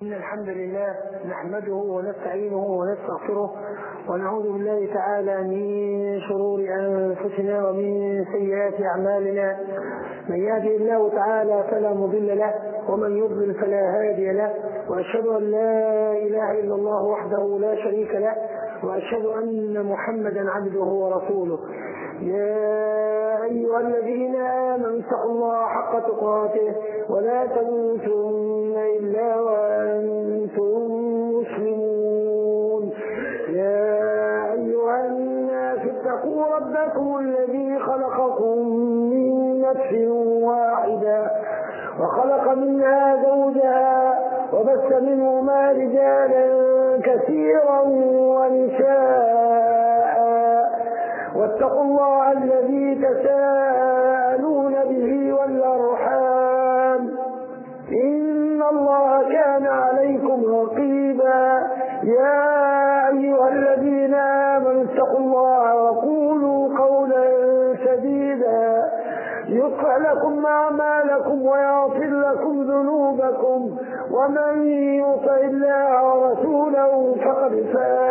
إن الحمد لله نحمده ونستعينه ونستغفره ونعوذ بالله تعالى من شرور أنفسنا ومن سيئات أعمالنا. من يهده الله تعالى فلا مضل له ومن يضلل فلا هادي له، وأشهد أن لا إله إلا الله وحده لا شريك له، وأشهد أن محمدا عبده ورسوله. يا أيها الذين آمنوا اتقوا الله حق تقاته ولا تموتن إلا وأنتم مسلمون. يا أيها الناس اتقوا ربكم الذي خلقكم من نفس واحدة وخلق منها زوجها وبث منهما رجالا كثيرا ونساء، واتقوا الله الذي تساءلون به والأرحام إن الله كان عليكم رقيبا. يا أيها الذين آمنوا اتقوا الله وقولوا قولا سديدا يصلح لكم أعمالكم ويغفر لكم ذنوبكم، ومن يطع الله ورسوله فقد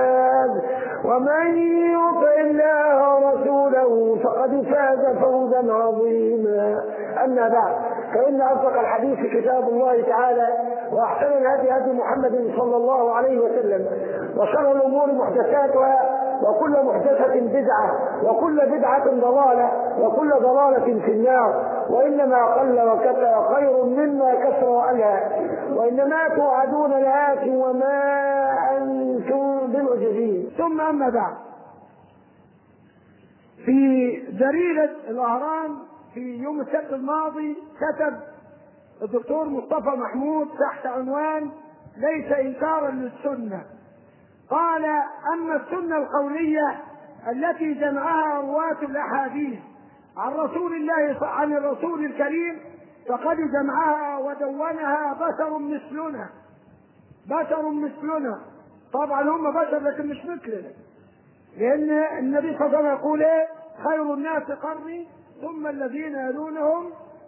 فاز فوزا عظيما. أما بعد، فإن أصدق الحديث كتاب الله تعالى، وأحسن الهدي هدي محمد صلى الله عليه وسلم، وشر الأمور محدثاتها، وكل محدثة بدعة، وكل بدعة ضلالة، وكل ضلالة في النار. وإنما قل وكفى خير مما كثر وألهى، وإنما توعدون لآت وما أنتم بمعجزين. ثم أما بعد، في جريدة الأهرام في يوم السبت الماضي كتب الدكتور مصطفى محمود تحت عنوان ليس إنكارا للسنة، قال: أما السنة القولية التي جمعها رواة الأحاديث عن الرسول الكريم فقد جمعها ودونها بشر مثلنا. طبعا هم بشر لكن مش مثلنا، لأن النبي صلى الله عليه وسلم يقول: خير الناس قرني ثم الذين يلونهم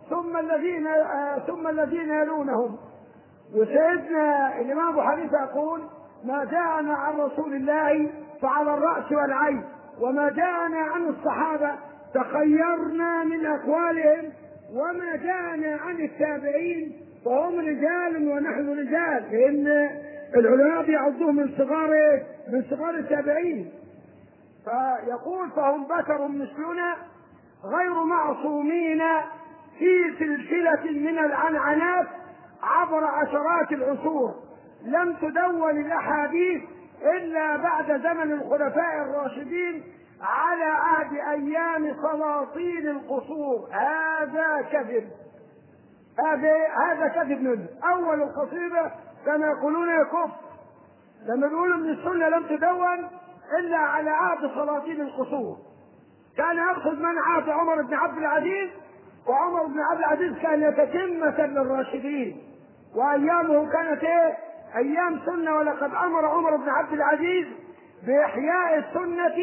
ثم الذين يلونهم. وسيدنا الإمام أبو حنيفة يقول: ما جاءنا عن رسول الله فعلى الرأس والعين، وما جاءنا عن الصحابة تخيرنا من أقوالهم، وما جاءنا عن التابعين فهم رجال ونحن رجال، لأن العلماء بيعدوهم من صغار التابعين. فيقول: فهم بشر مثلنا غير معصومين في سلسلة من العنعنات عبر عشرات العصور، لم تدون الأحاديث إلا بعد زمن الخلفاء الراشدين على عهد أيام سلاطين القصور. هذا كذب منه. أول القصيدة كانوا يقولون يكف، لما يقولوا من السنة لم تدون إلا على عهد سلاطين القصور، كان يقصد من عهد عمر بن عبد العزيز، وعمر بن عبد العزيز كان تتمة للراشدين، وأيامه كانت أيام سنة. ولقد أمر عمر بن عبد العزيز بإحياء السنة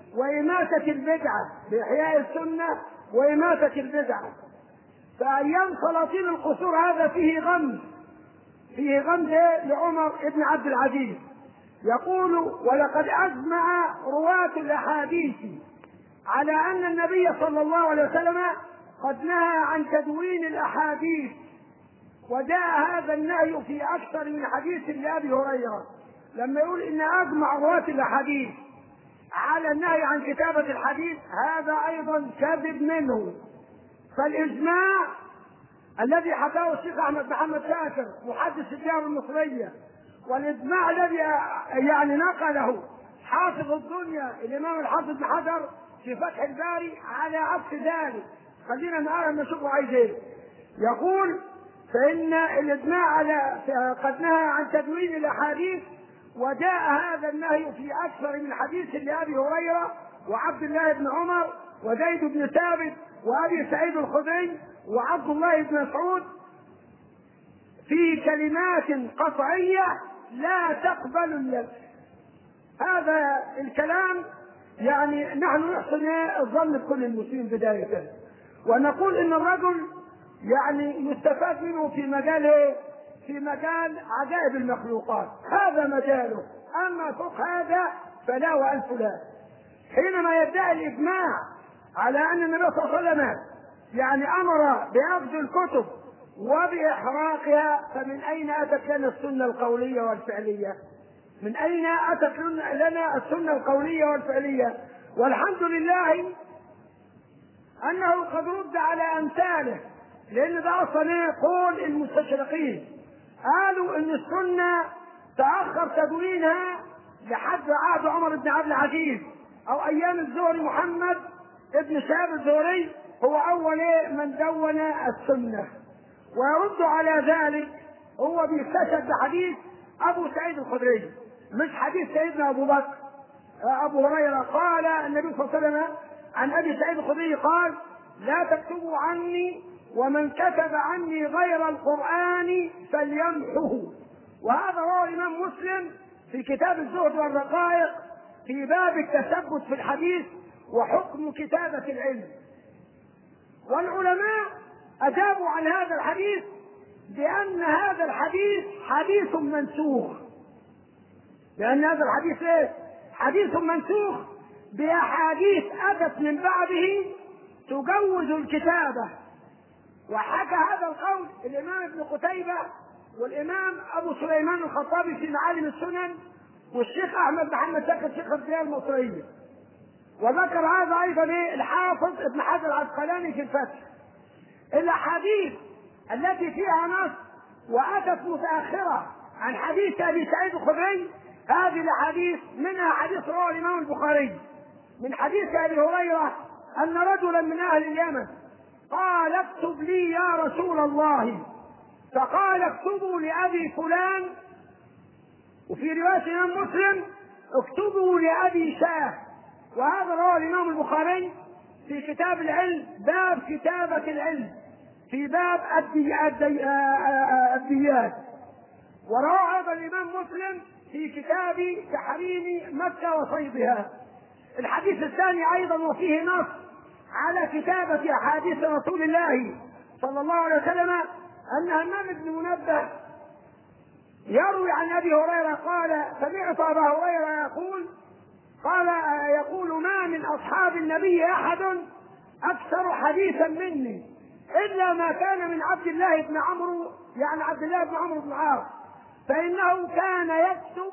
وإماتة البدعة. فأيام سلاطين القصور هذا فيه غمز لعمر بن عبد العزيز. يقول: ولقد أجمع رواة الأحاديث على أن النبي صلى الله عليه وسلم قد نهى عن تدوين الأحاديث، وجاء هذا النهي في أكثر من حديث لأبي هريرة. لما يقول إن أجمع رواة الأحاديث على النهي عن كتابة الحديث، هذا أيضا كذب منه. فالإجماع الذي حكاه الشيخ أحمد محمد شاكر محدث الديار المصرية، والإجماع الذي نقله حافظ الدنيا الإمام الحافظ بن حجر في فتح الباري على عكس ذلك. خلينا نشوفه عايز ايه. يقول: فإن الإجماع على قد نهى عن تدوين الأحاديث، وجاء هذا النهي في أكثر من حديث لأبي هريرة وعبد الله بن عمر وزيد بن ثابت وأبي سعيد الخدري وعبد الله بن مسعود في كلمات قطعية لا تقبل اللبس. هذا الكلام نحن نحسن الظن بكل المسلمين بداية، ونقول إن الرجل يستفاد منه في مجال عجائب المخلوقات، هذا مجاله. أما فوق هذا فلا وألف لا. حينما يدعي الإجماع على أن النبي صلى الله عليه وسلم يعني أمر بأخذ الكتب وبإحراقها، فمن أين أتت لنا السنة القولية والفعلية؟ من أين أتت لنا السنة القولية والفعلية؟ والحمد لله أنه قد رد على أمثاله، لأن ده أصلا قول المستشرقين، قالوا إن السنة تأخر تدوينها لحد عهد عمر بن عبد العزيز أو أيام الزهري. محمد ابن شهاب الزهري هو أول من دون السنة. ويرد على ذلك هو بيستشهد بحديث أبو سعيد الخدري، مش حديث سيدنا أبو بكر. أبو هريرة قال النبي صلى الله عليه وسلم عن أبي سعيد الخدري قال: لا تكتبوا عني، ومن كتب عني غير القرآن فليمحه. وهذا رواه الإمام مسلم في كتاب الزهد والرقائق في باب التثبت في الحديث وحكم كتابة العلم. والعلماء أجابوا عن هذا الحديث بأن هذا الحديث حديث منسوخ، لأن هذا الحديث إيه؟ حديث منسوخ بأحاديث أتت من بعده تجوز الكتابة. وحكى هذا القول الإمام ابن قتيبة والإمام أبو سليمان الخطابي في معالم السنن والشيخ أحمد محمد شاكر شيخ الديار المصرية. وذكر هذا أيضا الحافظ ابن حجر العسقلاني في الفتح. الأحاديث التي فيها نص وأتت متأخرة عن حديث أبي سعيد الخدري، هذه الأحاديث منها حديث رواه الإمام البخاري من حديث أبي هريرة أن رجلا من أهل اليمن قال: اكتب لي يا رسول الله. فقال: اكتبوا لأبي فلان. وفي رواية الإمام مسلم: اكتبوا لأبي شاه. وهذا رواه الإمام البخاري في كتاب العلم باب كتابة العلم في باب الديات. ورواه أيضا الإمام مسلم في كتاب تحريم مكة وصيدها. الحديث الثاني أيضا وفيه نص على كتابة أحاديث رسول الله صلى الله عليه وسلم أن همام بن منبه يروي عن أبي هريرة قال: سمعت أبا هريرة يقول: ما من أصحاب النبي أحد أكثر حديثا مني إلا ما كان من عبد الله بن عمرو، يعني عبد الله بن عمرو بن العاص، فإنه كان يكتب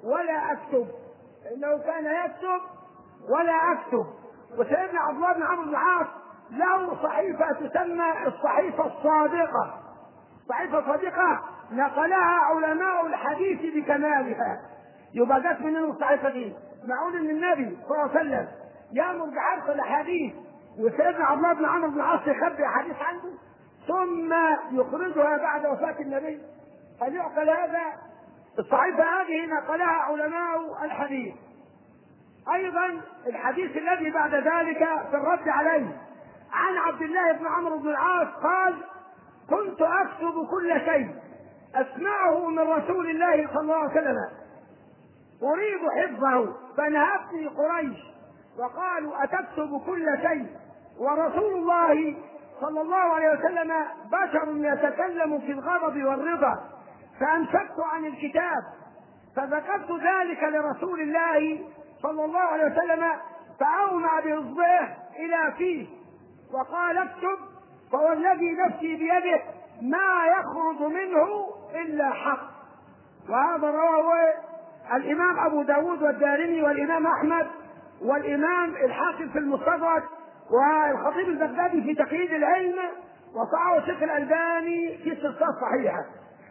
ولا أكتب. وسيدنا عبد الله بن عمرو بن العاص له صحيفة تسمى الصحيفة الصادقة. الصحيفة الصادقة نقلها علماء الحديث بكمالها. يبقى جت منين الصحيفة دي؟ معقول ان النبي صلى الله عليه وسلم يأمر بحرف الأحاديث وسيدنا عبد الله بن عمرو بن العاص يخبي أحاديث عنده ثم يخرجها بعد وفاة النبي؟ هل يعقل هذا؟ الصحيفة هذه نقلها علماء الحديث. أيضا الحديث الذي بعد ذلك في الرد عليه عن عبد الله بن عمرو بن العاص قال: كنت أكتب كل شيء أسمعه من رسول الله صلى الله عليه وسلم أريد حفظه فنهتني قريش وقالوا: أتكتب كل شيء ورسول الله صلى الله عليه وسلم بشر يتكلم في الغضب والرضا، فأمسكت عن الكتاب فذكرت ذلك لرسول الله صلى الله عليه وسلم فأومع بإصبعه إلى فيه وقال: اكتب، فوالذي نفسي بيده ما يخرج منه إلا حق. وهذا رواه الإمام أبو داود والدارمي والإمام أحمد والإمام الحاكم في المستدرك والخطيب البغدادي في تقييد العلم، وصححه الشيخ الألباني في سلسلة صحيحة.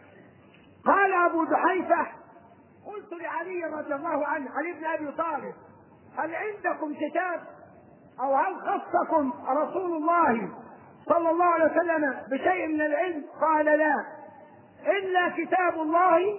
قال أبو جحيفة: قلت لعلي رضي الله عنه، علي بن أبي طالب: هل عندكم كتاب أو هل خصكم رسول الله صلى الله عليه وسلم بشيء من العلم؟ قال: لا، إلا كتاب الله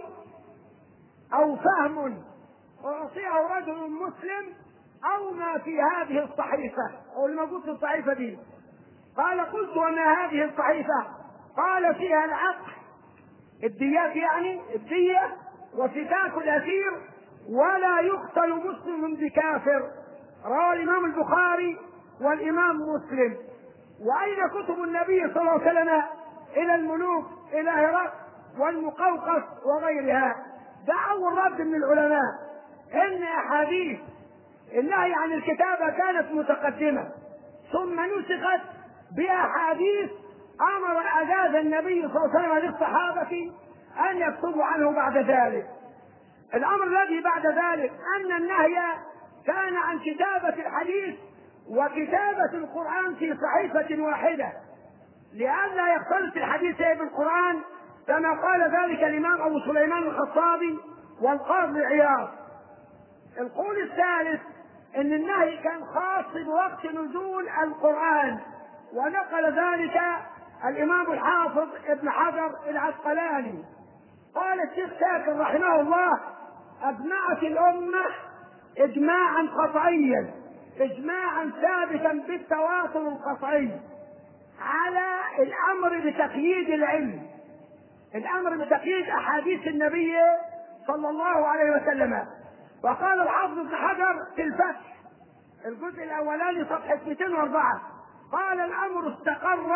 أو فهم أعطيه رجل مسلم أو ما في هذه الصحيفة أو الموجود في الصحيفة دي. قال: قلت: وما هذه الصحيفة؟ قال: فيها العقل، الديات يعني الدية، وفكاك الأسير، ولا يقتل مسلم بكافر. رواه الإمام البخاري والإمام مسلم. وأين كتب النبي صلى الله عليه وسلم إلى الملوك، إلى هرقل والمقوقس وغيرها. ده أول رد من العلماء، إن أحاديث النهي عن الكتابة كانت متقدمة ثم نسخت بأحاديث أجاز النبي صلى الله عليه وسلم للصحابة أن يكتبوا عنه بعد ذلك. الأمر الذي بعد ذلك أن النهي كان عن كتابة الحديث وكتابة القرآن في صحيفة واحدة لئلا يختلط الحديث بالقرآن، كما قال ذلك الإمام أبو سليمان الخطابي والقاضي عياض. القول الثالث ان النهي كان خاص بوقت نزول القرآن، ونقل ذلك الامام الحافظ ابن حجر العسقلاني. قال الشيخ شاكر رحمه الله: اجمعت الامة اجماعا قطعيا، اجماعا ثابتا بالتواتر القطعي على الامر بتقييد العلم، الامر بتقييد احاديث النبي صلى الله عليه وسلم. وقال الحافظ ابن حجر في الفتح الجزء الاولاني صفحه 204: قال الامر استقر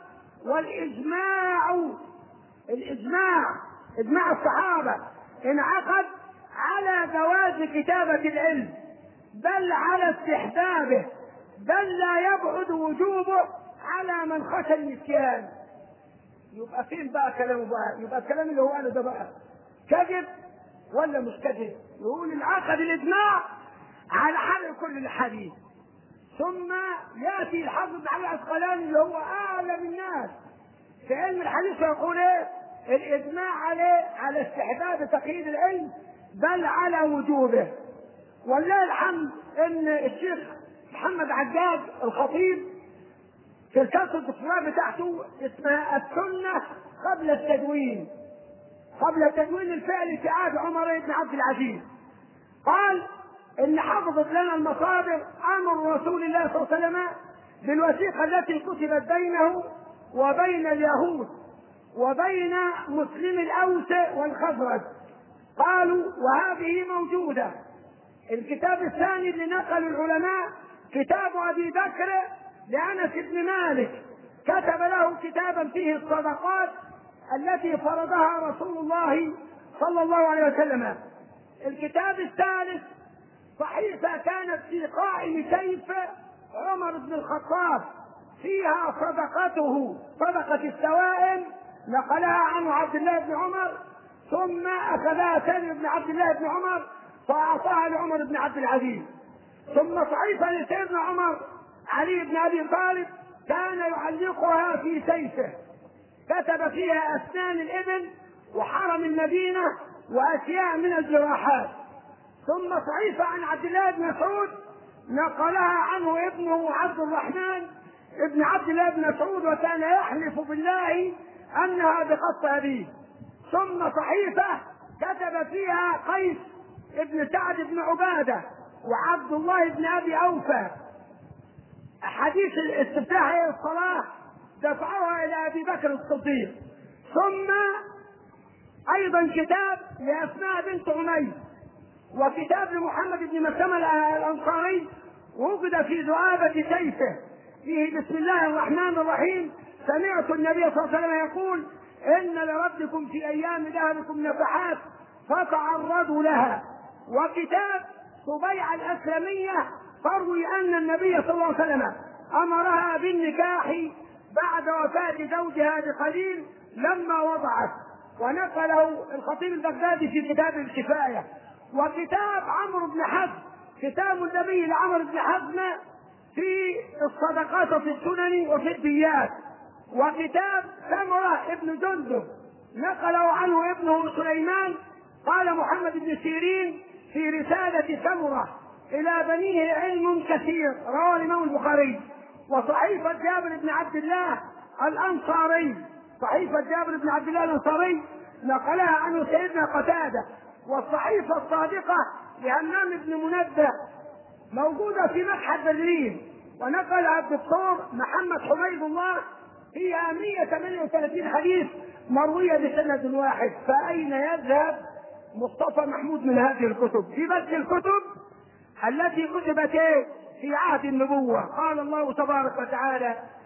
والاجماع اجماع الصحابه انعقد على جواز كتابه العلم، بل على استحبابه، بل لا يبعد وجوبه على من خشى النسيان. يبقى فين بقى كلامه بقى؟ يبقى الكلام اللي هو قاله ده بقى كذب ولا مش كذب؟ يقول انعقد الاجماع على حرق كل الحديث. ثم ياتي الحافظ ابن حجر العسقلاني اللي هو اعلم الناس في علم الحديث ويقول ايه؟ الاجماع على استحباب تقييد العلم بل على وجوبه. ولله الحمد ان الشيخ محمد عجاج الخطيب في رسالة الدكتوراه بتاعته اسمها السنة قبل التدوين، قبل تدوين الفعل في عهد عمر بن عبد العزيز، قال ان حفظت لنا المصادر امر رسول الله صلى الله عليه وسلم بالوثيقة التي كتبت بينه وبين اليهود وبين مسلم الاوس والخزرج. قالوا وهذه موجودة. الكتاب الثاني اللي نقل العلماء كتاب ابي بكر لأنس بن مالك، كتب له كتابا فيه الصدقات التي فرضها رسول الله صلى الله عليه وسلم. الكتاب الثالث صحيفة كانت في قائم سيف عمر بن الخطاب فيها صدقته، صدقة السوائم، نقلها عنه عبد الله بن عمر، ثم أخذها سالم بن عبد الله بن عمر فأعطاها لعمر بن عبد العزيز. ثم صحيفة لسيدنا عمر علي بن ابي طالب كان يعلقها في سيفه، كتب فيها اسنان الابل وحرم المدينه واشياء من الجراحات. ثم صحيفه عن عبد الله بن مسعود نقلها عنه ابنه عبد الرحمن ابن عبد الله بن مسعود، وكان يحلف بالله انها بخط ابيه. ثم صحيفه كتب فيها قيس ابن سعد بن عباده وعبد الله بن ابي اوفى حديث الاستفتاح الصلاة دفعوها إلى أبي بكر الصديق. ثم أيضا كتاب لأسماء بنت عميس، وكتاب لمحمد بن مسلمة الأنصاري وجد في ذؤابة سيفه فيه بسم الله الرحمن الرحيم: سمعت النبي صلى الله عليه وسلم يقول: إن لربكم في أيام ذهبكم نفحات فتعرضوا لها. وكتاب سبيعة الأسلمية تروي أن النبي صلى الله عليه وسلم أمرها بالنكاح بعد وفاة زوجها بقليل لما وضعت، ونقله الخطيب البغدادي في كتاب الكفاية. وكتاب عمرو بن حزم، كتاب النبي لعمرو بن حزم في الصدقات وفي السنن وفي الديات. وكتاب سمرة ابن جندب نقله عنه ابنه سليمان، قال محمد بن سيرين في رسالة سمرة: إلى بنيه علم كثير، رواه الإمام البخاري. وصحيفة جابر بن عبد الله الأنصاري، صحيفة جابر بن عبد الله الأنصاري نقلها عنه سيدنا قتادة. والصحيفة الصادقة لهمام بن منبه موجودة في متحف برلين، ونقلها الدكتور محمد حميد الله، فيها 138 حديث مروية بسند واحد. فأين يذهب مصطفى محمود من هذه الكتب؟ في بس الكتب التي كتبت في عهد النبوة. قال الله تبارك وتعالى: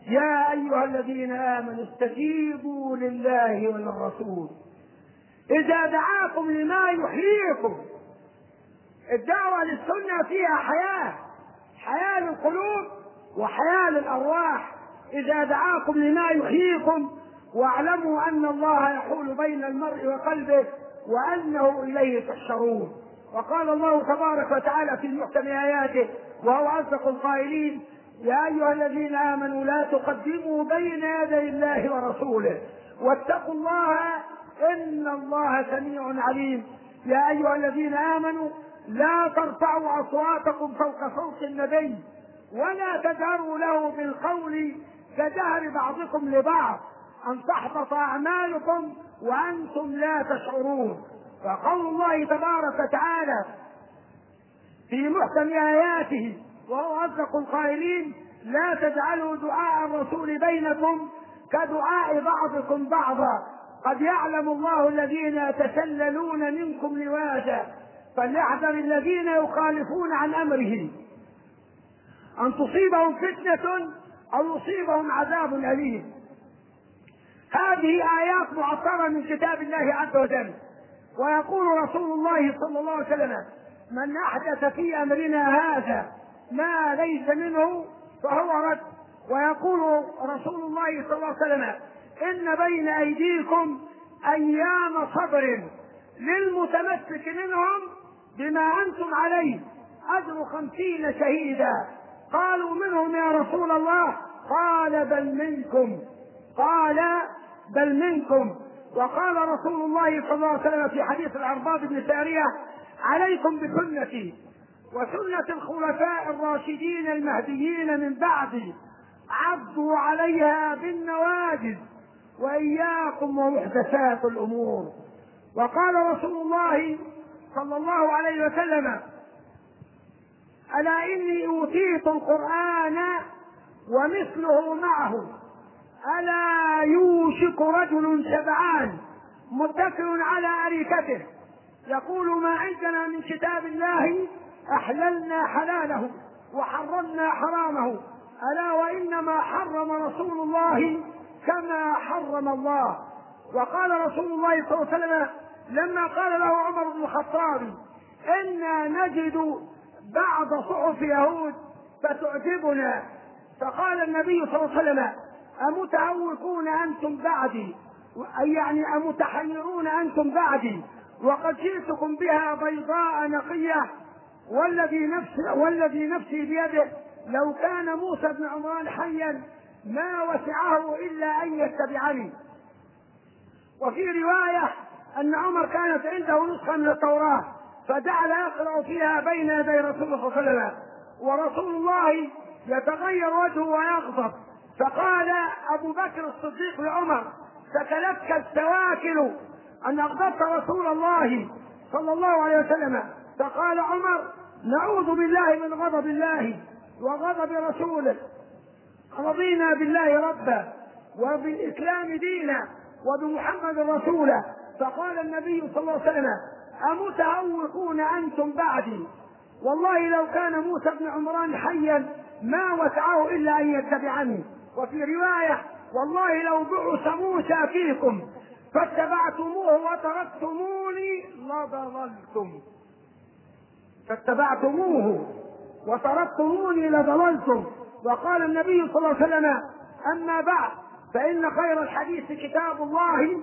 يا أيها الذين آمنوا استجيبوا لله وللرسول إذا دعاكم لما يحييكم. الدعوة للسنة فيها حياة للقلوب وحياة للأرواح. إذا دعاكم لما يحييكم واعلموا أن الله يحول بين المرء وقلبه وأنه إليه تحشرون. وقال الله تبارك وتعالى في محكم آياته وهو أصدق القائلين: يا أيها الذين آمنوا لا تقدموا بين يدي الله ورسوله واتقوا الله إن الله سميع عليم. يا أيها الذين آمنوا لا ترفعوا أصواتكم فوق صوت النبي ولا تجهروا له بالقول كجهر بعضكم لبعض أن تحبط أعمالكم وأنتم لا تشعرون. وقول الله تبارك وتعالى في محكم آياته وهو أصدق القائلين: لا تجعلوا دعاء الرسول بينكم كدعاء بعضكم بعضا قد يعلم الله الذين يتسللون منكم لواذا فليحذر الذين يخالفون عن أمره أن تصيبهم فتنة أو يصيبهم عذاب أليم. هذه آيات معطرة من كتاب الله عز وجل. ويقول رسول الله صلى الله عليه وسلم: من أحدث في أمرنا هذا ما ليس منه فهو رد. ويقول رسول الله صلى الله عليه وسلم: إن بين أيديكم أيام صبر للمتمسك منهم بما أنتم عليه أجر 50 شهيدا. قالوا: منهم يا رسول الله؟ قال: بل منكم. وقال رسول الله صلى الله عليه وسلم في حديث العرباض بن سارية: عليكم بسنتي وسنة الخلفاء الراشدين المهديين من بعدي عضوا عليها بالنواجذ وإياكم ومحدثات الأمور. وقال رسول الله صلى الله عليه وسلم: ألا إني أوتيت القرآن ومثله معه ألا يوشك رجل شبعان متكئ على أريكته يقول: ما عندنا من كتاب الله أحللنا حلاله وحرمنا حرامه ألا وإنما حرم رسول الله كما حرم الله. وقال رسول الله صلى الله عليه وسلم لما قال له عمر بن الخطاب: إنا نجد بعض صحف يهود فتعجبنا، فقال النبي صلى الله عليه وسلم: أمتهوكون أنتم بعدي، أي يعني أمتحيرون أنتم بعدي وقد جئتكم بها بيضاء نقية والذي نفسي بيده لو كان موسى بن عمران حيا ما وسعه إلا أن يتبعني. وفي رواية أن عمر كانت عنده نسخة من التوراة فجعل يقرأ فيها بين يدي رسول الله صلى الله عليه وسلم، ورسول الله يتغير وجهه ويغضب. فقال أبو بكر الصديق لعمر: سكلتك السواكل أن أغضبت رسول الله صلى الله عليه وسلم. فقال عمر: نعوذ بالله من غضب الله وغضب رسوله، رضينا بالله ربا وبالإسلام دينا وبمحمد رسولا. فقال النبي صلى الله عليه وسلم: أمتهوكون أنتم بعدي، والله لو كان موسى بن عمران حيا ما وسعه إلا أن يتبعني. وفي رواية: والله لو بعث موسى فيكم فاتبعتموه وتركتموني لضللتم. وقال النبي صلى الله عليه وسلم: أما بعد فإن خير الحديث كتاب الله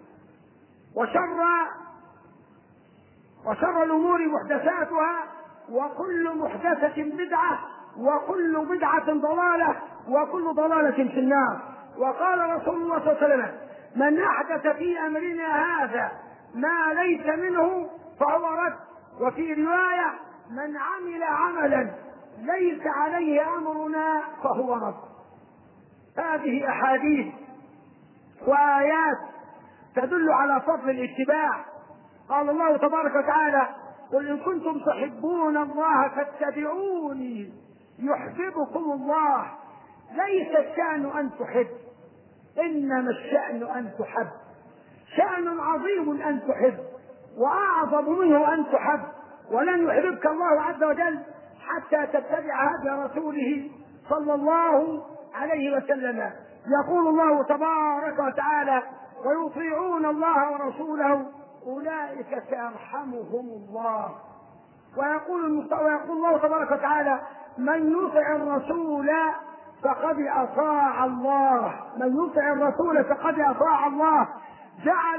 وشر الأمور محدثاتها وكل محدثة بدعة وكل بدعة ضلالة وكل ضلالة في النار. وقال رسول الله صلى الله عليه وسلم: من أحدث في أمرنا هذا ما ليس منه فهو رد. وفي رواية: من عمل عملا ليس عليه أمرنا فهو رد. هذه أحاديث وآيات تدل على فضل الاتباع. قال الله تبارك وتعالى: قل إن كنتم تحبون الله فاتبعوني يحببكم الله. ليس الشأن أن تحب، إنما الشأن أن تحب. شأن عظيم أن تحب وأعظم منه أن تحب، ولن يحببك الله عز وجل حتى تتبع هدي رسوله صلى الله عليه وسلم. يقول الله تبارك وتعالى: ويطيعون الله ورسوله أولئك سيرحمهم الله. ويقول الله تبارك وتعالى: من يطع الرسول فقد أطاع الله. من يطع الرسول فقد أطاع الله. جعل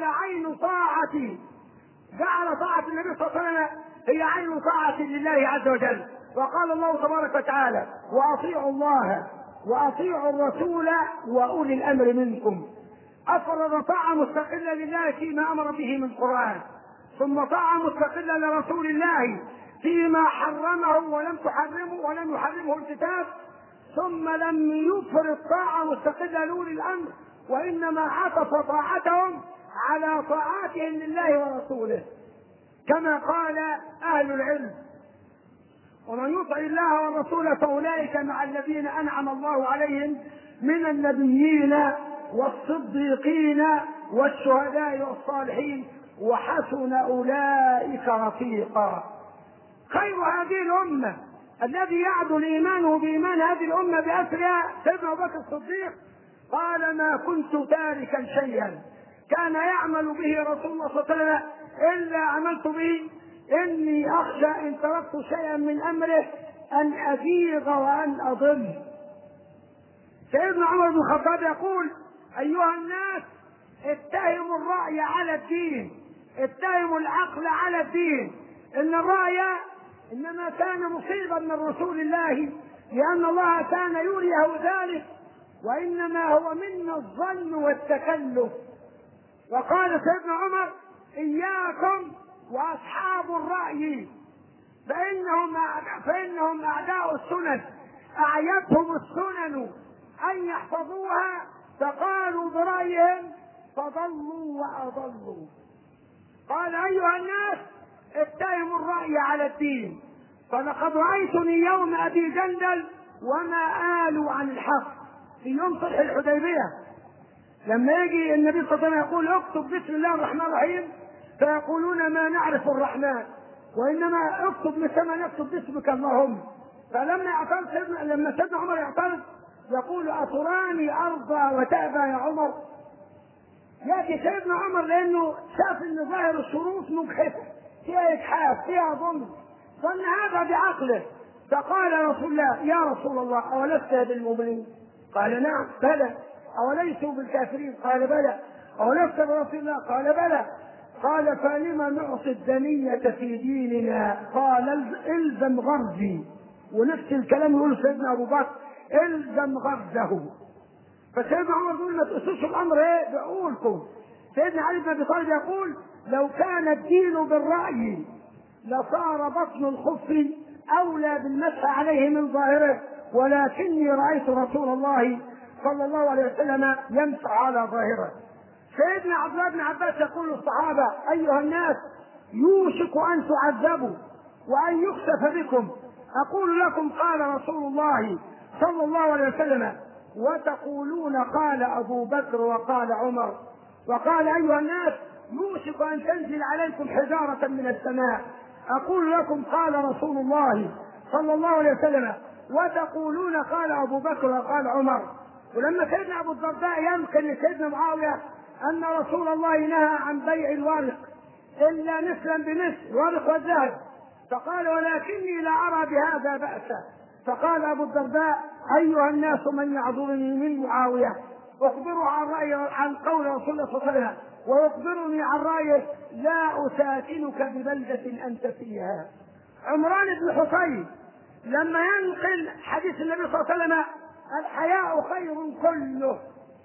طاعة النبي صلى الله عليه وسلم هي عين طاعة لله عز وجل. وقال الله تبارك وتعالى: وأطيعوا الله وأطيعوا الرسول وأولي الأمر منكم. أفرض طاعة مستقلة لله فيما أمر به من القرآن، ثم طاعة مستقلة لرسول الله فيما حرمه ولم يحرمه الكتاب، ثم لم يفرض طاعة مستقلة لأولي الأمر، وإنما عطف طاعتهم على طاعاتهم لله ورسوله، كما قال أهل العلم: ومن يطع الله والرسول فأولئك مع الذين أنعم الله عليهم من النبيين والصديقين والشهداء والصالحين وحسن أولئك رفيقا. خير هذه الأمة الذي يعدل إيمانه بإيمان هذه الأمة بأسرها سيدنا أبو بكر الصديق قال: ما كنت تاركا شيئا كان يعمل به رسول الله صلى الله عليه وسلم إلا عملت به، إني أخشى إن تركت شيئا من أمره أن أزيغ وأن أضل. سيدنا عمر بن الخطاب يقول: أيها الناس، اتهموا الرأي على الدين، اتهموا العقل على الدين. إن الرأي إنما كان مصيبا من رسول الله لأن الله كان يريه ذلك، وإنما هو منا الظن والتكلف. وقال سيدنا عمر: إياكم وأصحاب الرأي فإنهم أعداء السنن، أعيتهم السنن أن يحفظوها فقالوا برأيهم فضلوا وأضلوا. قال: أيها الناس، اتهموا الرأي على الدين، فلقد رأيتني يوم أبي جندل وما آلوا عن الحق في يوم صلح الحديبية، لما يجي النبي صلى الله عليه وسلم يقول: اكتب بسم الله الرحمن الرحيم، فيقولون: ما نعرف الرحمن، وإنما اكتب مثل ما نكتب باسمك اللهم. لما سيدنا عمر يعترض يقول: أتراني أرضى وتأبى يا عمر؟ يأتي سيدنا عمر لأنه شاف أن ظاهر الشروط مجحفة، فيها إجحاف، فيها ظلم، ظن هذا بعقله، فقال رسول الله: يا رسول الله، أولست بالمؤمنين؟ قال: نعم. بلى. أوليسوا بالكافرين؟ قال: بلى. أولست برسول الله؟ قال: بلى. قال: فلما نعطي الدنية في ديننا؟ قال: الزم غرزي. ونفس الكلام يقول سيدنا أبو بكر: الزم غرزه. فسيدنا عمر يقول: ما تقصوش الأمر بعقولكم. سيدنا علي بن أبي طالب يقول: لو كان الدين بالرأي لصار بطن الخف أولى بالمسح عليه من ظاهره، ولكني رأيت رسول الله صلى الله عليه وسلم يمسح على ظاهره. سيدنا عبد الله بن عباس يقول للصحابة: أيها الناس، يوشك أن تعذبوا وأن يخسف بكم، أقول لكم قال رسول الله صلى الله عليه وسلم، وتقولون قال أبو بكر وقال عمر. وقال: أيها الناس، يوشك أن تنزل عليكم حجارة من السماء، أقول لكم قال رسول الله صلى الله عليه وسلم، وتقولون قال أبو بكر وقال عمر. ولما سيدنا أبو الدرداء ينقل لسيدنا معاوية أن رسول الله نهى عن بيع الورق إلا مثلا بمثل، الورق والذهب، فقال: ولكني لا أرى بهذا بأسا. فقال أبو الدرداء: أيها الناس، من يعذرني من معاوية؟ أخبره عن قول رسول الله صلى الله عليه وسلم، ويخبرني عن رأيه: لا أساكنك ببلدة أنت فيها. عمران بن حصين لما ينقل حديث النبي صلى الله عليه وسلم: الحياء خير كله،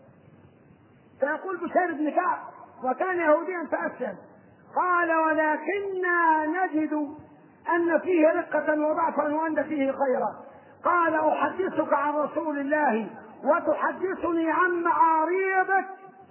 فيقول بشير بن كعب، وكان يهوديا فأسلم، قال: ولكننا نجد أن فيه رقة وضعفا وأن فيه خيرا. قال: أحدثك عن رسول الله وتحدثني عن معاريضك،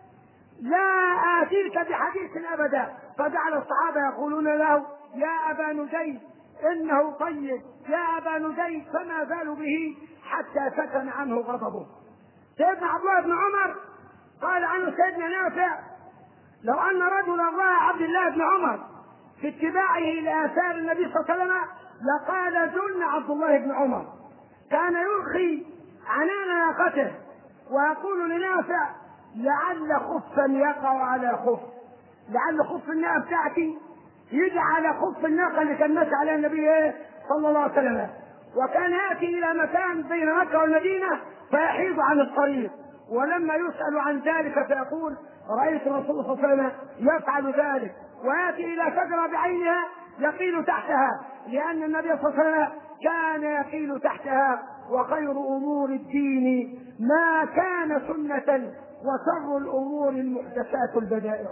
لا آتيك بحديث أبدا. فجعل الصحابة يقولون له: يا أبا نجيب إنه طيب، يا أبا نجيب، فما بال به حتى سكن عنه غضبه. سيدنا عبد الله بن عمر قال عنه سيدنا نافع: لو أن رجلا رأى عبد الله بن عمر في اتباعه لآثار النبي صلى الله عليه وسلم لقال: جن عبد الله بن عمر. كان يرخي عنان ناقته ويقول لنافع لعل خفا يقع على خف، لعل خف الناقه بتاعتي يجي على خف الناقه اللي كان ماشي عليها النبي صلى الله عليه وسلم. وكان ياتي الى مكان بين مكه والمدينه فيحيد عن الطريق، ولما يسال عن ذلك فيقول رايت الرسول صلى الله عليه وسلم يفعل ذلك، وياتي الى شجره بعينها يقيل تحتها، لان النبي صلى الله عليه وسلم كان يقيل تحتها. وخير امور الدين ما كان سنه وشر الامور المحدثات البدائع.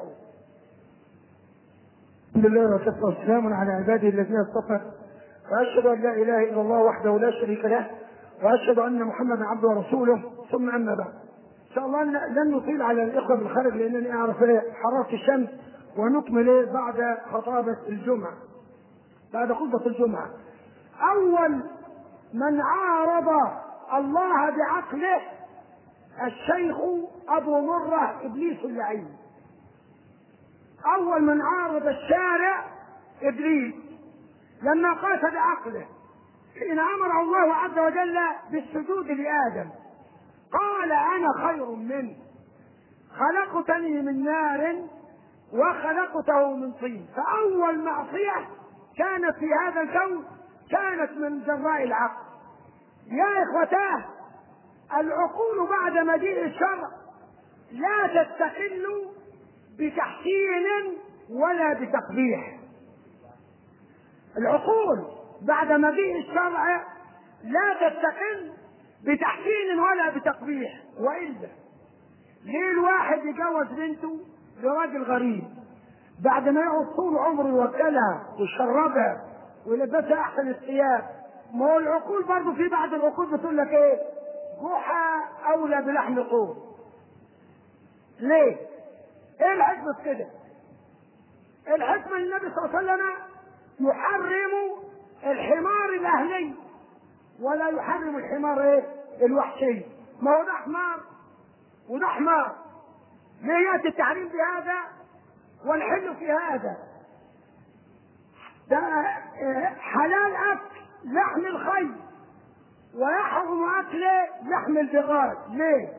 الحمد لله والصلاه والسلام على عباده الذين اصطفى، واشهد ان لا اله الا الله وحده لا شريك له، واشهد ان محمدا عبده ورسوله، ثم اما بعد. ان شاء الله لن نطيل على الاخوه بالخارج لانني اعرف حراره الشمس، ونكمل بعد خطابه الجمعه، بعد خطبه الجمعه. اول من عارض الله بعقله الشيخ ابو مره ابليس اللعين. اول من عارض الشارع ابليس لما قاس بعقله حين امره الله عز وجل بالسجود لادم، قال انا خير منه خلقتني من نار وخلقته من طين. فاول معصيه كانت في هذا الكون كانت من جراء العقل. يا اخوتاه، العقول بعد مجيء الشرع لا تستقل بتحسين ولا بتقبيح. العقول بعد مجيء الشرع لا تستقل بتحسين ولا بتقبيح. والا ليه الواحد يجوز بنته لراجل غريب بعد ما يقعد طول عمره يوكلها ويشربها ويلبسها احسن الثياب؟ ما هو العقول برضه في بعض العقول بتقول لك ايه؟ جحا اولى بلحم طول. ليه؟ ايه الحكمه في كده؟ الحكمه النبي صلى الله عليه وسلم يحرم الحمار الاهلي ولا يحرم الحمار ايه؟ الوحشي. ما هو ده حمار وده حمار، ليه ياتي التحريم بهذا والحل في هذا؟ ده حلال اكل لحم الخيل ويحرم اكل لحم البغال. ليه؟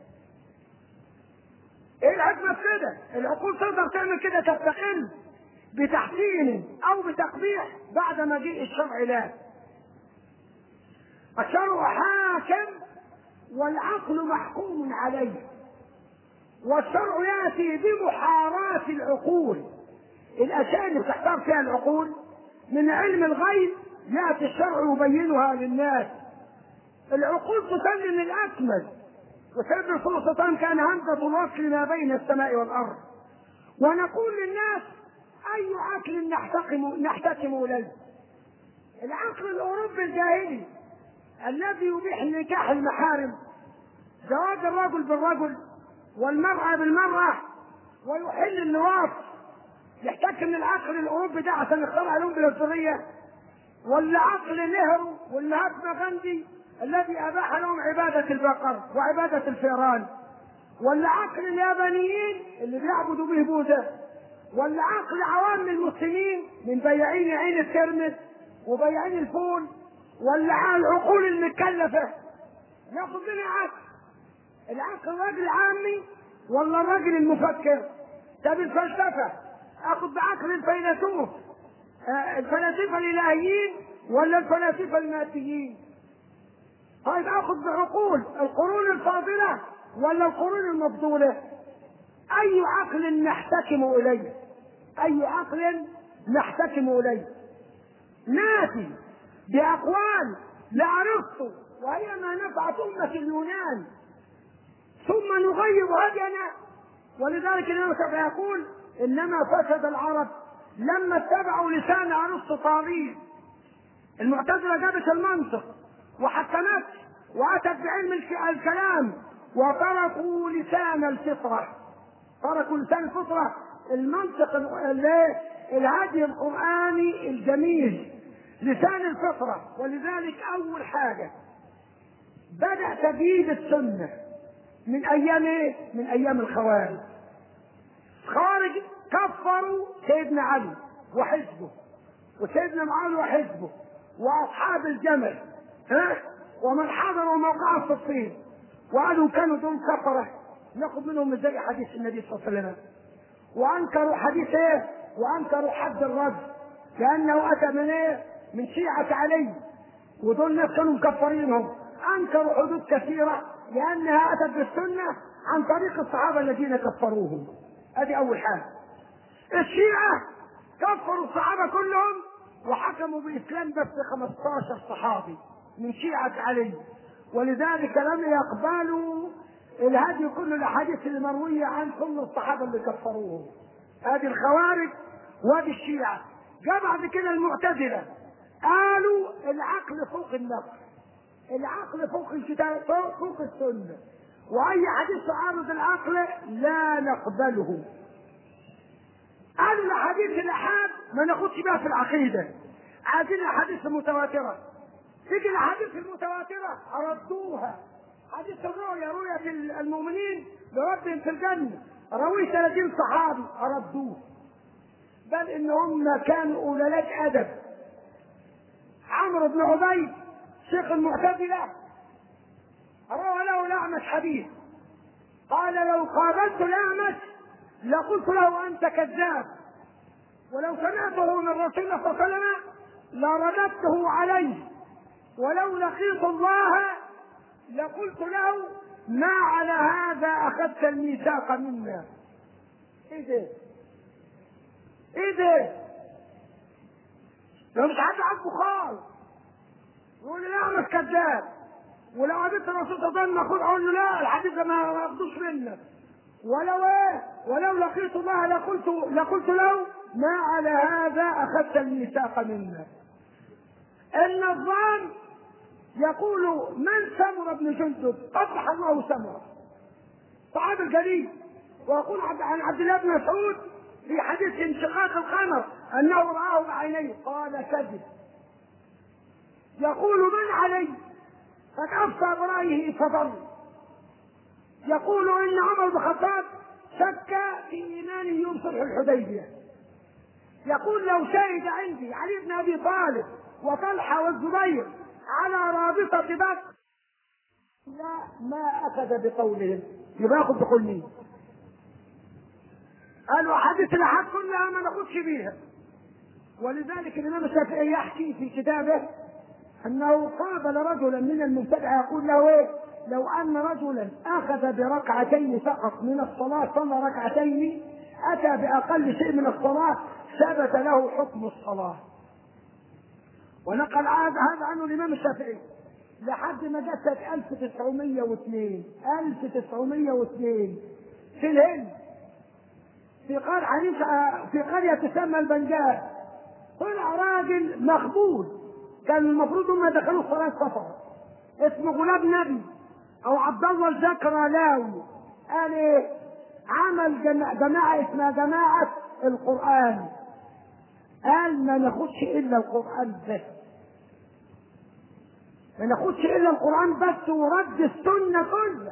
ايه الحكمه في كده؟ العقول تقدر تعمل كده، تستقل بتحسين او بتقبيح بعد مجيء الشرع. لا، الشرع حاكم والعقل محكوم عليه، والشرع ياتي بمحاراة العقول. الاشياء اللي بتحتار فيها العقول من علم الغيب ياتي الشرع يبينها للناس. العقول تسلم الاكمل، وسيدنا الرسول صلى الله عليه وسلم كان همزه الوصل ما بين السماء والارض. ونقول للناس اي عقل نحتكم اليه؟ العقل الاوروبي الجاهلي الذي يبيح نكاح المحارم، زواج الرجل بالرجل والمرأة بالمرأة، ويحل اللواط. يحتك من العقل الاوروبي ده عشان يخترع لهم بالذريه؟ ولا عقل نهرو والمهاتما غاندي الذي اباح لهم عباده البقر وعباده الفئران؟ ولا عقل اليابانيين اللي بيعبدوا به بوذا؟ ولا عقل عوام المسلمين من بياعين عين الترمس وبياعين الفول؟ ولا العقول المكلفه؟ ياخذ لنا عقل. العقل الراجل العامي ولا الراجل المفكر؟ طب الفلسفه اخذ بعقل الفيلسوف الفلاسفه الالهيين ولا الفلاسفه الماديين؟ طيب اخذ بعقول القرون الفاضله ولا القرون المفضوله؟ اي عقل نحتكم اليه؟ اي عقل نحتكم اليه؟ ناتي باقوال لارسطو وهي ما نفعت امه اليونان ثم نغير هدينا. ولذلك النبي يقول انما فسد العرب لما اتبعوا لسان ارسطو طالين. المعتزله جابت المنطق وحكمت واتت بعلم الكلام وتركوا لسان الفطره، تركوا لسان الفطره، المنطق الهدي القراني الجميل، لسان الفطره. ولذلك اول حاجه بدا تجديد السنه من ايام ايه؟ من ايام الخوارج. الخوارج كفروا سيدنا علي وحزبه وسيدنا معاويه وحزبه واصحاب الجمل، ومن حضروا موقع الصفين وقالوا كانوا دول كفره ناخذ منهم ازاي حديث النبي صلى الله عليه وسلم. وانكروا حديث ايه؟ وانكروا حد الرد لانه اتى من ايه؟ من شيعه علي، ودول ناس كانوا مكفرينهم. انكروا حدود كثيره لانها اتت بالسنه عن طريق الصحابه الذين كفروهم. هذه اول حاجه. الشيعه كفروا الصحابه كلهم وحكموا باسلام بس 15 صحابي من شيعه علي، ولذلك لم يقبلوا الهدي كل الاحاديث المرويه عن كل الصحابه اللي كفروهم. هذه الخوارج وهذه الشيعه. جاء بعد كده المعتزله قالوا العقل فوق النقل، العقل فوق الكتاب، فوق السنه، واي حديث تعارض العقل لا نقبله. قالوا الاحاديث الاحاد ما ناخدش بها في العقيده، عايزين الاحاديث المتواتره. تيجي الاحاديث المتواتره ردوها. حديث الرؤيا، رؤيا المؤمنين لربهم في الجنه، رويه 30 صحابي ردوه، بل ان هم كانوا اولاد ادب. عمرو بن عبيد شيخ المعتزله روى له الاعمش حديث، قال لو قابلت الاعمش لقلت له انت كذاب، ولو سمعته من رسول الله صلى الله عليه وسلم لرددته عليه، ولو لقيت الله لقلت له ما على هذا اخذت الميثاق منا. ايه ده؟ ايه ده؟ لو مش حد عاجبه خالص يقول الاعمش كذاب، ولو قابلت الرسول صلى الله عليه وسلم اقول له لا الحديث ده ما ياخدوش منك، ولو ايه؟ ولو لقيت الله لقلت له ما على هذا اخذت الميثاق منا. النظام يقول من سمر بن جندب قبح الله سمره، صحابي الجليل، ويقول عن عبد الله بن مسعود في حديث انشقاق القمر انه رآه بعينيه قال كذب. يقول من علي قد افتى برايه فضل. يقول ان عمر بن الخطاب شك في ايمانه يوم صلح الحديبيه. يقول لو شهد عندي علي بن ابي طالب وطلحه والزبير على رابطه بدر لا ما اخذ بقولهم، يبقى ياخذ بقول مين؟ قالوا احاديث الاحاد كلها ما ناخذش بيها. ولذلك الامام الشافعي يحكي في كتابه انه قابل رجلا من المبتدع يقول له ايه؟ لو ان رجلا اخذ بركعتين فقط من الصلاه صلى ركعتين اتى باقل شيء من الصلاه ثبت له حكم الصلاه. ونقل هذا عنه الامام الشافعي لحد ما جاء سنه 1902 في الهند في قريه تسمى البنجاب. طلع راجل مخبول كان المفروض هم دخلوا صلاه سفر اسمه غلاب نبي او عبد الله الزكرلاوي. قال ايه؟ عمل جماعه اسمها جماعه القران. قال ما ناخدش الا القران بس، ما ناخدش الا القران بس، ورد السنه كلها.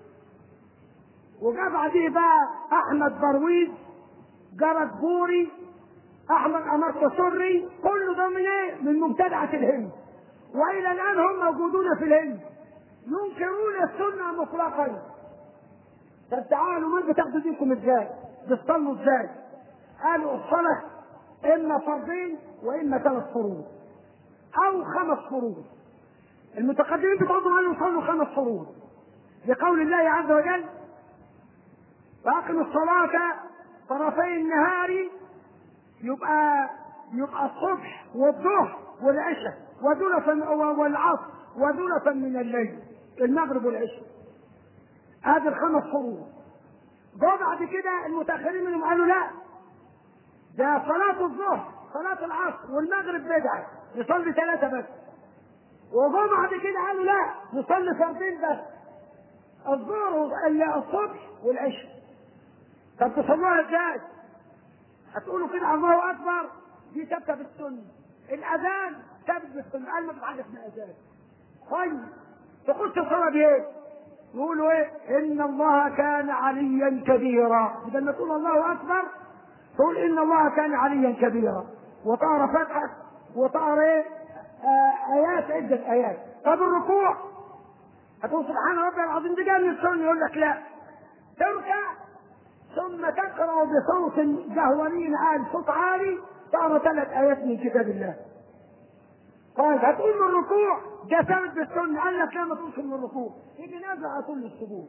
وجاب بعديه بقى احمد برويز، جرد بوري، احمد امر سري، كل ده من ايه؟ من مبتدعه الهند، والى الان هم موجودون في الهند ينكرون السنه مطلقا. طب تعالوا ما بتاخدوا دينكم ازاي؟ بتصلوا ازاي؟ قالوا الصلاه اما فرضين واما 3 فروض او 5 فروض. المتقدمين بتوعهم قالوا صلوا 5 فروض لقول الله عز وجل واقم الصلاه طرفي النهار، يبقى الصبح والظهر والعشاء وزلفا والعصر وزلفا من الليل، المغرب والعشاء. هذه ال5 فروض. بعد كده المتاخرين منهم قالوا لا، ده صلاه الظهر صلاه العصر والمغرب بدعه نصلي 3 بس. وبعد كده قالوا لا نصلي فردين بس، الظهر الصبح والعشاء. طب تصلوها ازاي؟ هتقولوا كده الله اكبر دي ثابته بالسنه، الاذان ثابت بالسنه، قال ما فيش حاجه اسمها اذان. طيب تخش الصلاه بايه؟ يقولوا ايه؟ ان الله كان عليا كبيرا. اذا ما تقول الله اكبر تقول ان الله كان عليا كبيرا، وتقرا فتحه وتقرا ايه؟ ايات، عده ايات. طب الركوع هتقول سبحان ربي العظيم، دي جايه من السنه. يقول لك لا، تركع ثم تقرا بصوت جهوري عالي، صوت عالي، تقرا 3 آيات من كتاب الله. طيب هتقول من الركوع، ده ثابت بالسنه، قال لك لا ما تقولش من الركوع، يجي نازل على طول للسجود.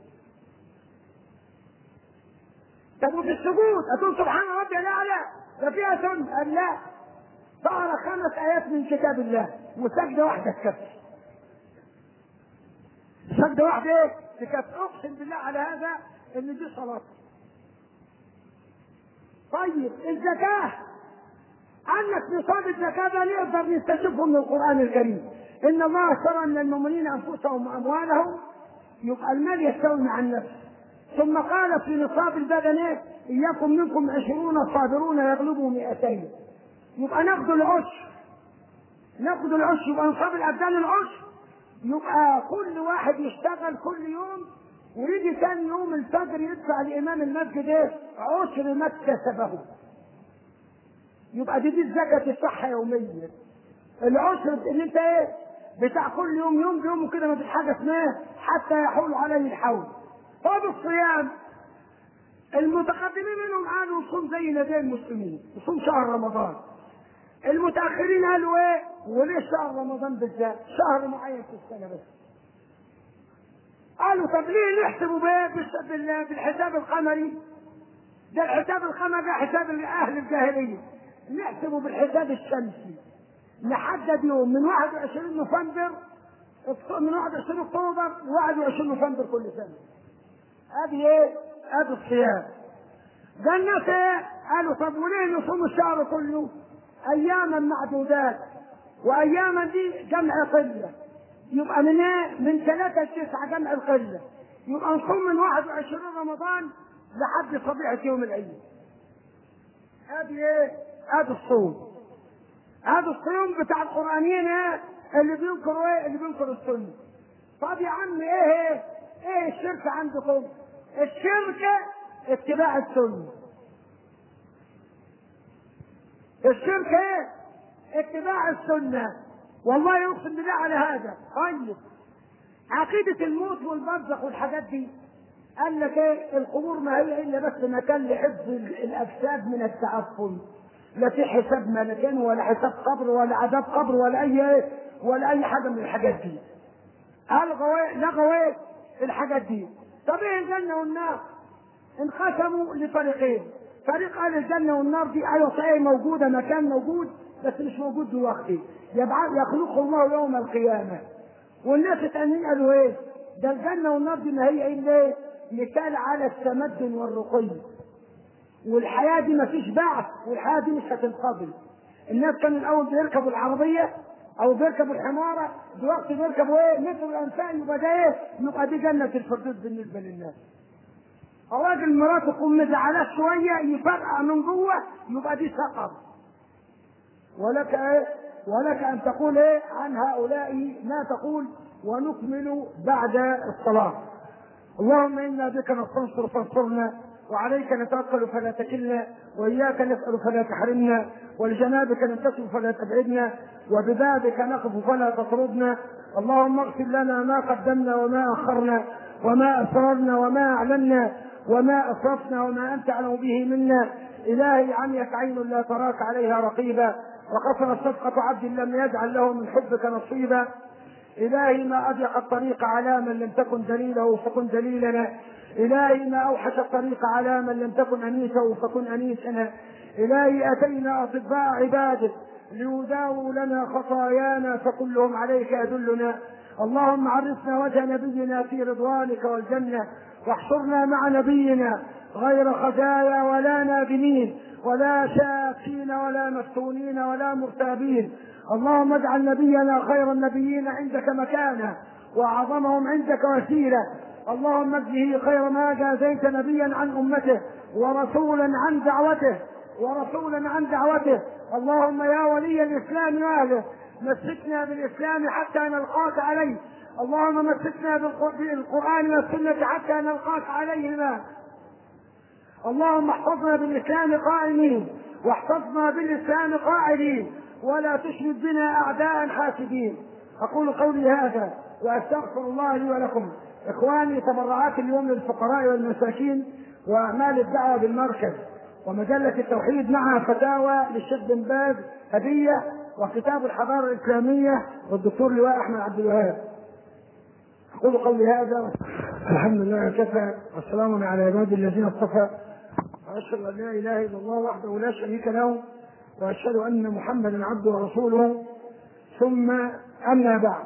طب وفي السجود هتقول سبحان ربي، لا لا ده فيها سنه، قال لا تقرا 5 آيات من كتاب الله وسجده واحده تكفي. سجده واحده ايه؟ تكفي. اقسم بالله على هذا ان دي صلاه. طيب الزكاه، قال لك نصاب الزكاه ده نقدر نستشفه من القران الكريم، ان الله اشترى من المؤمنين انفسهم واموالهم، يبقى المال يستوي مع النفس. ثم قال في نصاب البدن ايه؟ اياكم منكم 20 صابرون يغلبوا 200. يبقى ناخد العشر، ناخد العشر، يبقى نصاب الابدان العشر. يبقى كل واحد يشتغل كل يوم ويجي ثاني يوم الفجر يدفع لامام المسجد ايه؟ عشر ما اكتسبه. يبقى دي الزكاة الصحة يوميا. العشر اللي انت ايه؟ بتاع كل يوم، يوم بيوم كده، ما فيش حاجة اسمها حتى يحول عليه الحول. طب الصيام، المتقدمين منهم قالوا صوم زي نبي المسلمين، وصوم شهر رمضان. المتأخرين قالوا ايه؟ وليه شهر رمضان بالذات؟ شهر معين في السنة بس. قالوا طب ليه نحسبوا بالحساب القمري؟ ده الحساب القمري ده حساب اهل الجاهلية. نحسبه بالحساب الشمسي، نحدد يوم من 21 نوفمبر، من 21 اكتوبر ل 21 نوفمبر كل سنة. ادي ايه؟ ادي الصيام. ده الناس ايه؟ قالوا طب وليه نصوم الشهر كله؟ اياما معدودات، واياما دي جمع قله، يبقى من ايه؟ من 3 ل 9 جمع القله، يبقى نصوم من 21 رمضان لحد صبيحه يوم العيد. ادي ايه؟ ادي الصوم. ادي الصيام بتاع القرانيين ايه؟ اللي بينكروا ايه؟ اللي بينكروا السنه. طب يا عم ايه الشرك عندكم؟ الشرك اتباع السنه. الشرك ايه؟ اتباع السنة. والله يقسم بالله على هذا. طيب عقيدة الموت والبرزخ والحاجات دي، قال لك ايه؟ القبور ما هي الا بس مكان لحفظ الاجساد من التعفن، لا في حساب ملكين ولا حساب قبر ولا عذاب قبر ولا اي حاجة من الحاجات دي. لغوا ايه؟ الحاجات دي. طب ايه الجنة والنار؟ انقسموا لفريقين. فريق قال الجنة والنار دي ايوه صحيح موجودة، مكان موجود بس مش موجود دلوقتي، يخلقه الله يوم القيامة. والناس التانيين قالوا ايه؟ ده الجنة والنار دي ما هي الا ايه؟ مثال على التمدن والرقي، والحياة دي ما فيش بعث، والحياة دي مش هتنقضي. الناس كانوا الاول بيركبوا العربية او بيركبوا الحمارة، دلوقتي بيركبوا ايه؟ مثل الانسان. يبقى ده ايه؟ يبقى دي جنة الفردوس بالنسبة للناس. الراجل مراته تكون مزعلاه شويه يفرقع من جوه، يبقى دي سقط. ولك ايه؟ ولك ان تقول ايه عن هؤلاء ما تقول، ونكمل بعد الصلاه. اللهم انا بك نستنصر فانصرنا، وعليك نتوكل فلا تكلنا، واياك نسال فلا تحرمنا، ولجنابك ننتسب فلا تبعدنا، وببابك نقف فلا تطردنا. اللهم اغفر لنا ما قدمنا وما اخرنا، وما اسررنا وما اعلنا، وما اسرفنا، وما انت اعلم به منا. الهي عميت عين لا تراك عليها رقيبا، وقصرت صدقه عبد لم يجعل له من حبك نصيبا. الهي ما اضيق الطريق على من لم تكن دليله فكن دليلنا. الهي ما اوحش الطريق على من لم تكن انيسه فكن انيسنا. الهي اتينا اطباء عبادك ليداووا لنا خطايانا، فكلهم عليك يدلنا. اللهم عرفنا وجه نبينا في رضوانك والجنه، واحشرنا مع نبينا غير خزايا ولا نادمين ولا شاكين ولا مفتونين ولا مرتابين. اللهم اجعل نبينا خير النبيين عندك مكانا، واعظمهم عندك وسيله. اللهم اجزه خير ما جازيت نبيا عن امته، ورسولا عن دعوته. اللهم يا ولي الاسلام واهله، مسكنا بالاسلام حتى نلقاك عليه. اللهم مسكنا بالقران والسنه حتى نلقاك عليهما. اللهم احفظنا بالاسلام قائمين، واحفظنا بالاسلام قاعدين، ولا تشمت بنا اعداء حاسدين. أقول قولي هذا وأستغفر الله لي ولكم. إخواني، تبرعات اليوم للفقراء والمساكين وأعمال الدعوة بالمركز ومجلة التوحيد معها فتاوى للشيخ بن باز هدية وكتاب الحضارة الإسلامية والدكتور لواء أحمد عبد الوهاب. أقول قولي هذا، الحمد لله وكفى، والسلام على عباد الذين اصطفى، وأشهد أن لا إله إلا الله وحده لا شريك له، وأشهد أن محمدا عبده ورسوله، ثم أما بعد.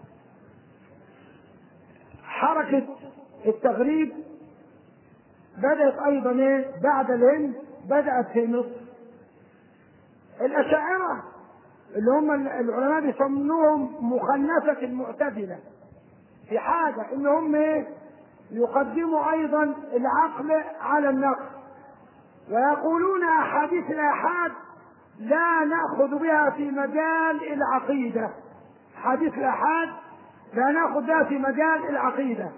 حركة التغريب بدأت أيضا بعد الهند، بدأت في مصر. الأشاعرة اللي هم العلماء بيسموهم مخنثة المعتزلة في حاجة إن هم يقدموا أيضا العقل على النقل، ويقولون أحاديث الآحاد لا نأخذ بها في مجال العقيدة. حديث الآحاد لا نأخذ بها في مجال العقيدة،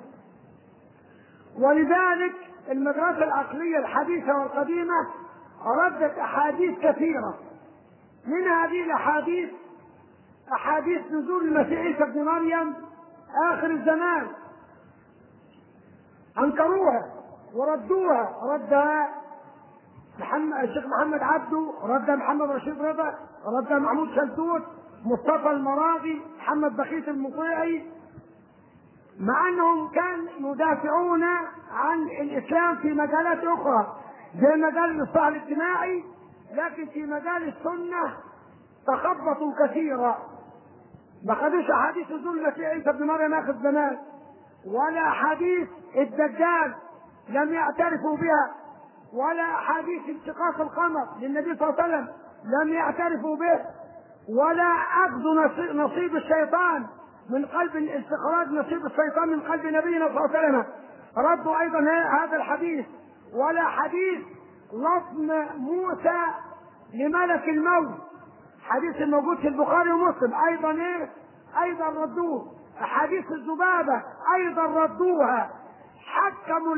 ولذلك المدرسة العقلية الحديثة والقديمة ردت أحاديث كثيرة. من هذه الأحاديث أحاديث نزول المسيح عيسى ابن مريم آخر الزمان، أنكروها وردوها. ردها الشيخ محمد عبده، ردها محمد رشيد رضا، ردها محمود شلتوت، مصطفى المراغي، محمد بخيت المطيعي، مع انهم كانوا يدافعون عن الاسلام في مجالات اخرى زي مجال الاصلاح الاجتماعي، لكن في مجال السنه تخبطوا كثيرا. ما خدوش احاديث نزول المسيح عيسى ابن مريم اخر الزمان، ولا احاديث الدجال لم يعترفوا بها، ولا احاديث انشقاق القمر للنبي صلى الله عليه وسلم لم يعترفوا به، ولا اخذ نصيب الشيطان من قلب استخراج نصيب الشيطان من قلب نبينا صلى الله عليه وسلم ردوا ايضا هذا الحديث، ولا حديث لطم موسى لملك الموت، حديث الموجود في البخاري ومسلم ايضا ردوه. احاديث الذبابه ايضا ردوها. حكموا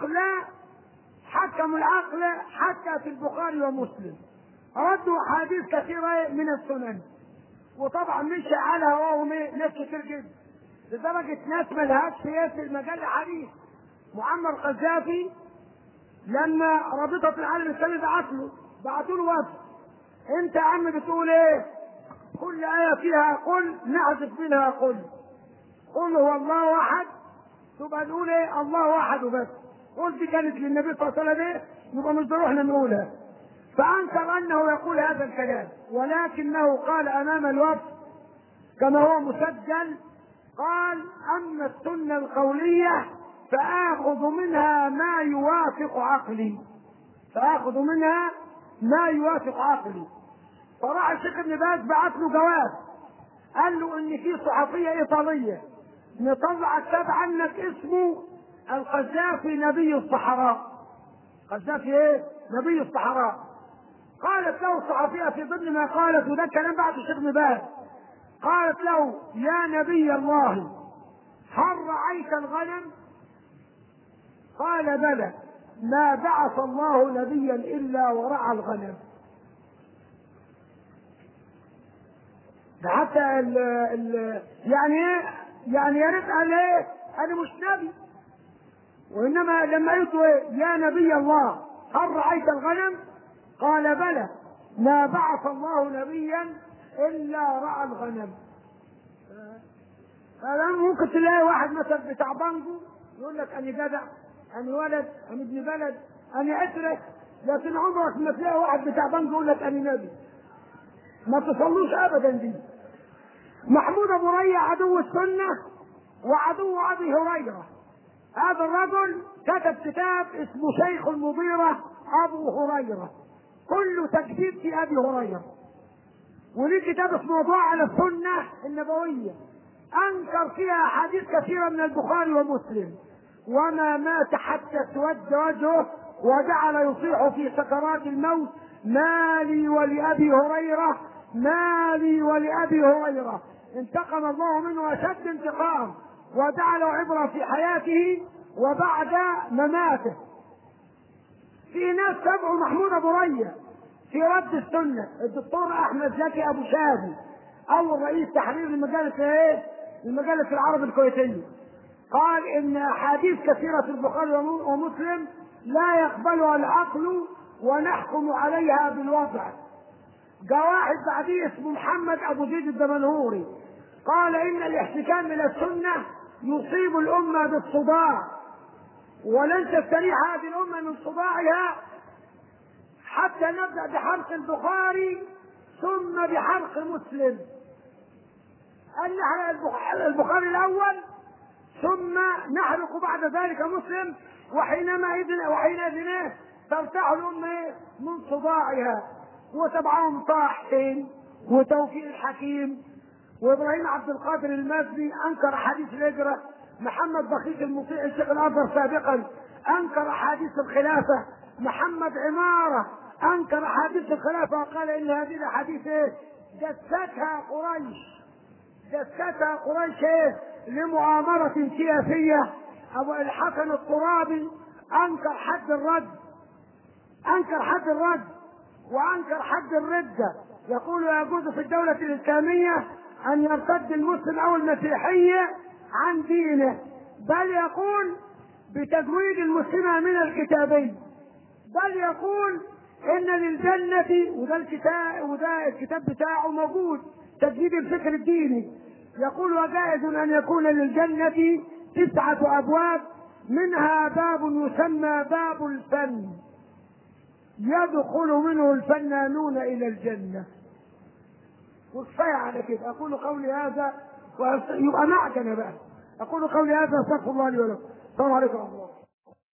العقل حتى في البخاري ومسلم، ردوا احاديث كثيره من السنن، وطبعا مشي على هواهم ناس كتير جدا، لدرجه ناس ملهاش سياسه المجال الحديث. معمر القذافي لما رابطه العالم الاسلامي بعتوا له وفد، انت يا عم بتقول ايه؟ كل ايه فيها قل نحذف منها قل هو الله احد، تبقى نقول ايه؟ الله واحد وبس. قل دي كانت للنبي صلى الله عليه وسلم، يبقى مش نروح نقولها. فانكر انه يقول هذا الكلام، ولكنه قال امام الوفد كما هو مسجل، قال اما السنه القوليه فاخذ منها ما يوافق عقلي. فراح الشيخ ابن باز بعت له جواب، قال له ان في صحفيه ايطاليه نطلع كتاب عنك اسمه القذافي نبي الصحراء. قذافي نبي الصحراء. قالت له الصحفيه في ضمن ما قالت، وده كلام بعد الشيخ ابن باز، قالت له يا نبي الله هل رعيت الغنم؟ قال بلى، ما بعث الله نبيا الا ورعى الغنم. ده حتى يعني يا ريت قال ايه؟ انا مش نبي، وانما لما قلت يا نبي الله هل رعيت الغنم؟ قال بلى، ما بعث الله نبيا الا رعى الغنم. فلما ممكن تلاقي واحد مثلا بتاع بانجو يقول لك انا جدع، انا ولد، انا ابن بلد، انا عترة، لكن عمرك ما تلاقي واحد بتاع بانجو يقول لك انا نبي. ما تصلوش ابدا دي. محمود ابو ريا عدو السنه وعدو ابي هريره. هذا الرجل كتب كتاب اسمه شيخ المضيره ابو هريره، كله تكذيب في ابي هريره، وليه كتاب اسمه موضوع على السنه النبويه، انكر فيها احاديث كثيره من البخاري ومسلم، وما مات حتى اسود وجهه وجعل يصيح في سكرات الموت ما لي ولابي هريره، ما لي ولابي هريره. انتقم الله منه اشد انتقام، وجعله عبره في حياته وبعد مماته. في ناس تبعوا محمود ابو ريا في رد السنه، الدكتور احمد زكي ابو شادي اول رئيس تحرير لمجله ايه؟ لمجله العرب الكويتيه، قال ان احاديث كثيره في البخاري ومسلم لا يقبلها العقل ونحكم عليها بالوضع. جاء واحد بعديه اسمه محمد ابو زيد الدمنهوري قال ان الاحتكام الى السنه يصيب الامه بالصداع، ولن تستريح هذه الامه من صداعها حتى نبدا بحرق البخاري ثم بحرق مسلم. قال نحرق البخاري الاول ثم نحرق بعد ذلك مسلم، وحينئذ ترتاح الامه من صداعها. وتبعهم طه حسين وتوفيق الحكيم وابراهيم عبد القادر المازني انكر حديث الهجره، محمد بخيت المطيع الشيخ الازهر سابقا انكر حديث الخلافه، محمد عماره انكر حديث الخلافه وقال ان هذه الاحاديث دستها قريش لمؤامره سياسيه. ابو الحسن الترابي انكر حد الرد وانكر حد الردة، يقول يجوز في الدولة الإسلامية أن يرتد المسلم أو المسيحية عن دينه، بل يقول بتجويد المسلمة من الكتابين، بل يقول إن للجنة، وده الكتاب بتاعه موجود تجديد الفكر الديني، يقول وجائز أن يكون للجنة 9 أبواب منها باب يسمى باب الفن يدخل منه الفنانون إلى الجنة. وكفاية على كده. أقول قولي هذا يبقى معجنة بقى. أقول قولي هذا، استغفر الله لي ولكم. السلام عليكم.